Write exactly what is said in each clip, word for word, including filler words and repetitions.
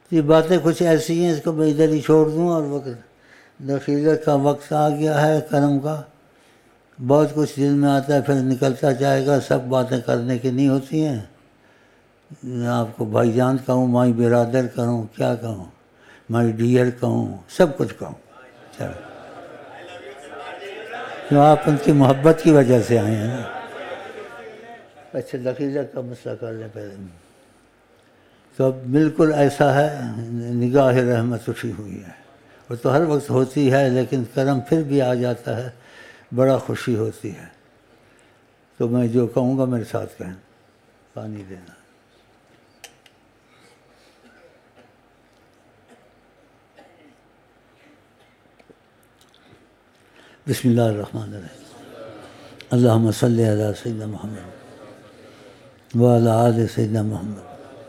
یہ باتیں کچھ ایسی ہیں، اس کو میں ادھر ہی چھوڑ دوں، اور وقت دخیلت کا وقت آ گیا ہے کرم کا، بہت کچھ دل میں آتا ہے پھر نکلتا جائے گا، سب باتیں کرنے کی نہیں ہوتی ہیں۔ آپ کو بھائی جان کہوں، مائی برادر کہوں، کیا کہوں، مائی ڈیئر کہوں، سب کچھ کہوں، چلو کیوں آپ ان کی محبت کی وجہ سے آئے ہیں نا۔ اچھا دخیلت کا مسئلہ کر لیں پہلے۔ تو اب بالکل ایسا ہے، نگاہ رحمت اٹھی ہوئی ہے، وہ تو ہر وقت ہوتی ہے، لیکن کرم پھر بھی آ جاتا ہے، بڑا خوشی ہوتی ہے۔ تو میں جو کہوں گا میرے ساتھ کہیں، پانی دینا۔ بسم اللہ الرحمن الرحیم، اللہم صلی علی سیدنا محمد وعلی آل سیدنا محمد۔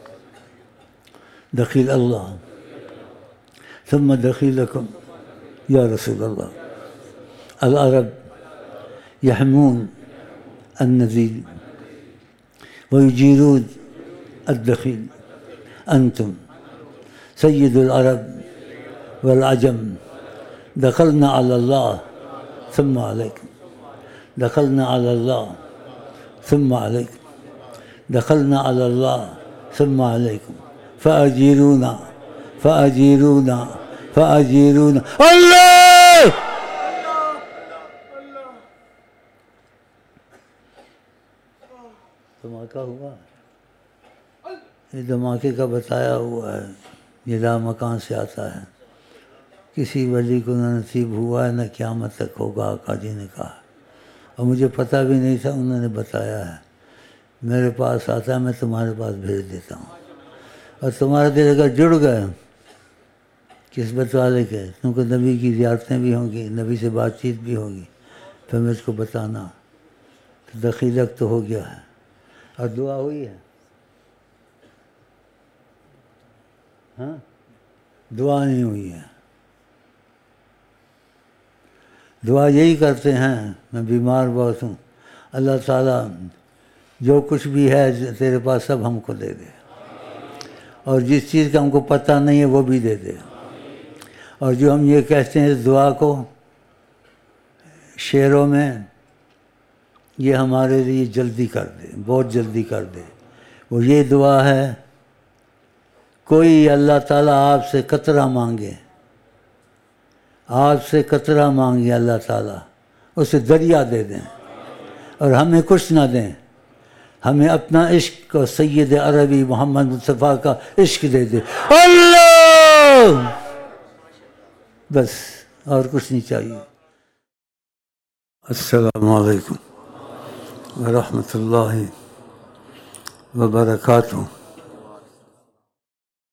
دخیل اللہ ثم دخیلکم یا رسول اللہ، العرب یحمون النذیل ویجیرون الدخیل، انتم سید العرب والعجم، دخلنا علی اللہ ثم علیکم، دخلنا علی اللہ ثم علیکم، دخلنا علی اللہ ثم علیکم، فأجیرونا فأجیرونا فأجیرونا اللہ۔ دھماکہ ہوا، یہ دھماکے کا بتایا ہوا ہے، یہ لا مکان سے آتا ہے، کسی ولی کو نہ نصیب ہوا ہے نہ قیامت تک ہوگا، آقا جی نے کہا، اور مجھے پتہ بھی نہیں تھا، انہوں نے بتایا ہے۔ میرے پاس آتا ہے، میں تمہارے پاس بھیج دیتا ہوں، اور تمہارے دل اگر جڑ گئے قسمت والے کے، کیونکہ نبی کی زیارتیں بھی ہوں گی، نبی سے بات چیت بھی ہوگی، پھر مجھ کو بتانا۔ تو دخیلت تو ہو گیا ہے، اور دعا ہوئی ہے، ہاں دعا نہیں ہوئی ہے۔ دعا یہی کرتے ہیں، میں بیمار بہت ہوں، اللہ تعالیٰ جو کچھ بھی ہے تیرے پاس سب ہم کو دے دے، اور جس چیز کا ہم کو پتہ نہیں ہے وہ بھی دے دے، اور جو ہم یہ کہتے ہیں اس دعا کو شعروں میں، یہ ہمارے لیے جلدی کر دے، بہت جلدی کر دے۔ وہ یہ دعا ہے، کوئی اللہ تعالیٰ آپ سے قطرہ مانگے، آپ سے قطرہ مانگے اللہ تعالیٰ، اسے دریا دے دیں، اور ہمیں کچھ نہ دیں، ہمیں اپنا عشق اور سید عربی محمد مصطفیٰ کا عشق دے دے، اللہ، بس اور کچھ نہیں چاہیے۔ السلام علیکم ورحمۃ اللہ وبرکاتہ۔